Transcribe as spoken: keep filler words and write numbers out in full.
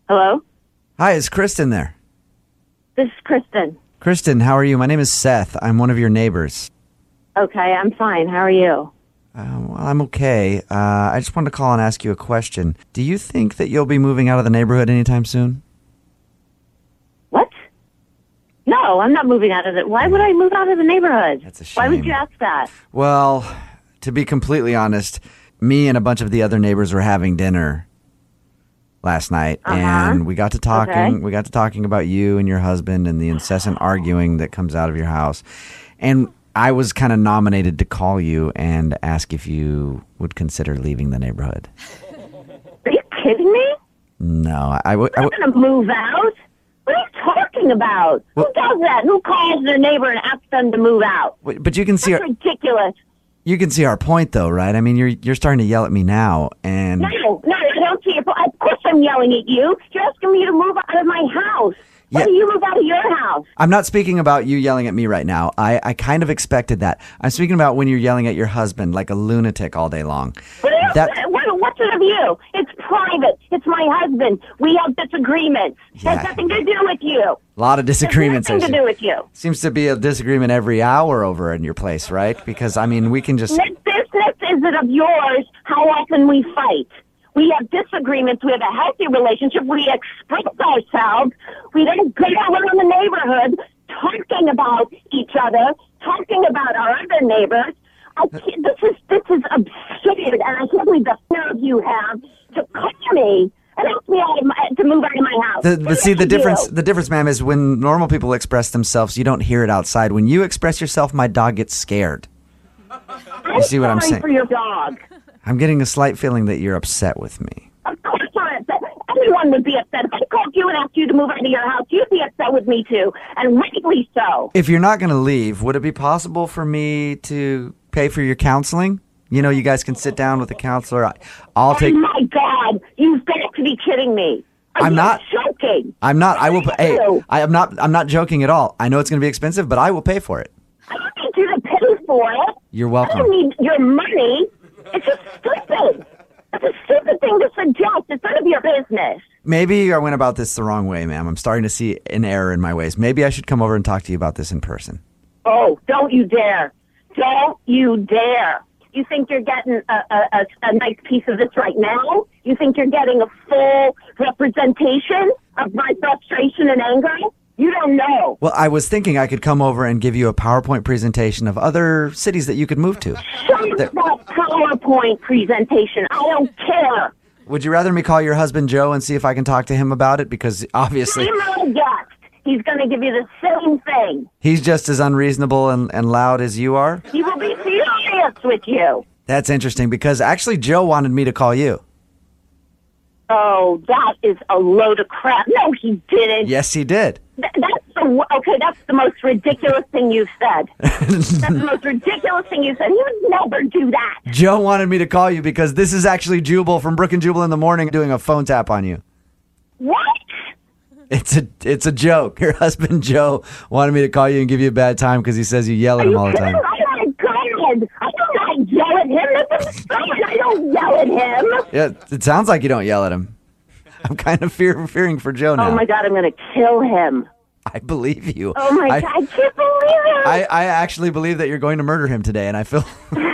Hello? Hi, is Kristen there? This is Kristen. Kristen, how are you? My name is Seth. I'm one of your neighbors. Okay, I'm fine. How are you? Uh, well, I'm okay. Uh, I just wanted to call and ask you a question. Do you think that you'll be moving out of the neighborhood anytime soon? What? No, I'm not moving out of it. Why would I move out of the neighborhood? That's a shame. Why would you ask that? Well, to be completely honest, me and a bunch of the other neighbors were having dinner last night, uh-huh. and we got to talking. Okay. We got to talking about you and your husband and the incessant arguing that comes out of your house. And I was kind of nominated to call you and ask if you would consider leaving the neighborhood. Are you kidding me? No, I would. I'm not going to move out. What are you talking about? Well, Who does that? Who calls their neighbor and asks them to move out? But you can see That's our, ridiculous. you can see our point, though, right? I mean, you're you're starting to yell at me now, and No, no, I don't see it. Of course I'm yelling at you. You're asking me to move out of my house. Why Yeah. do you move out of your house? I'm not speaking about you yelling at me right now. I, I kind of expected that. I'm speaking about when you're yelling at your husband like a lunatic all day long. What, That- what, what's it of you? It's private. It's my husband. We have disagreements. It Yeah. has nothing to do with you. A lot of disagreements. It has nothing to do with you. Seems to be a disagreement every hour over in your place, right? Because, I mean, we can just... What business is it of yours how often we fight? We have disagreements. We have a healthy relationship. We express ourselves. We don't go around the neighborhood talking about each other, talking about our other neighbors. I can't, this is this is absurd, and I can't believe the nerve you have to call me and ask me out of my, to move out of my house. The, What but see, did the I difference, do? the difference, ma'am, is when normal people express themselves, you don't hear it outside. When you express yourself, my dog gets scared. I'm see what I'm sorry saying? for your dog. I'm getting a slight feeling that you're upset with me. Of course I'm upset. Everyone would be upset. If I called you and asked you to move out of your house, you'd be upset with me too, and rightly so. If you're not going to leave, would it be possible for me to pay for your counseling? You know, you guys can sit down with a counselor. I- I'll take... Oh my God, you've got to be kidding me. Are I'm you not. joking. I'm not. I will. Thank Hey, you. I am not. I'm not joking at all. I know it's going to be expensive, but I will pay for it. I don't need you to pay for it. You're I welcome. don't need your money. It's just stupid. It's a stupid thing to suggest. It's none of your business. Maybe I went about this the wrong way, ma'am. I'm starting to see an error in my ways. Maybe I should come over and talk to you about this in person. Oh, don't you dare. Don't you dare. You think you're getting a, a, a, a nice piece of this right now? You think you're getting a full representation of my frustration and anger? You don't know. Well, I was thinking I could come over and give you a PowerPoint presentation of other cities that you could move to. Shut up There- that PowerPoint presentation. I don't care. Would you rather me call your husband Joe and see if I can talk to him about it? Because obviously Be my guest. He's going to give you the same thing. he's just as unreasonable and, and loud as you are. He will be furious with you. That's interesting because actually Joe wanted me to call you. Oh, that is a load of crap. No, he didn't. Yes, he did. Th- that's the okay. That's the most ridiculous thing you've said. That's the most ridiculous thing you said. He would never do that. Joe wanted me to call you because this is actually Jubal from Brook and Jubal in the Morning doing a phone tap on you. What? It's a it's a joke. Your husband Joe wanted me to call you and give you a bad time because he says you yell at Are him you all the kidding? time. Oh my God! I do not yell at him. That's insane. I don't yell at him. Yeah, it sounds like you don't yell at him. I'm kind of fear, fearing for Joe now. Oh my God! I'm going to kill him. I believe you. Oh my I, God! I can't believe it. I, I actually believe that you're going to murder him today, and I feel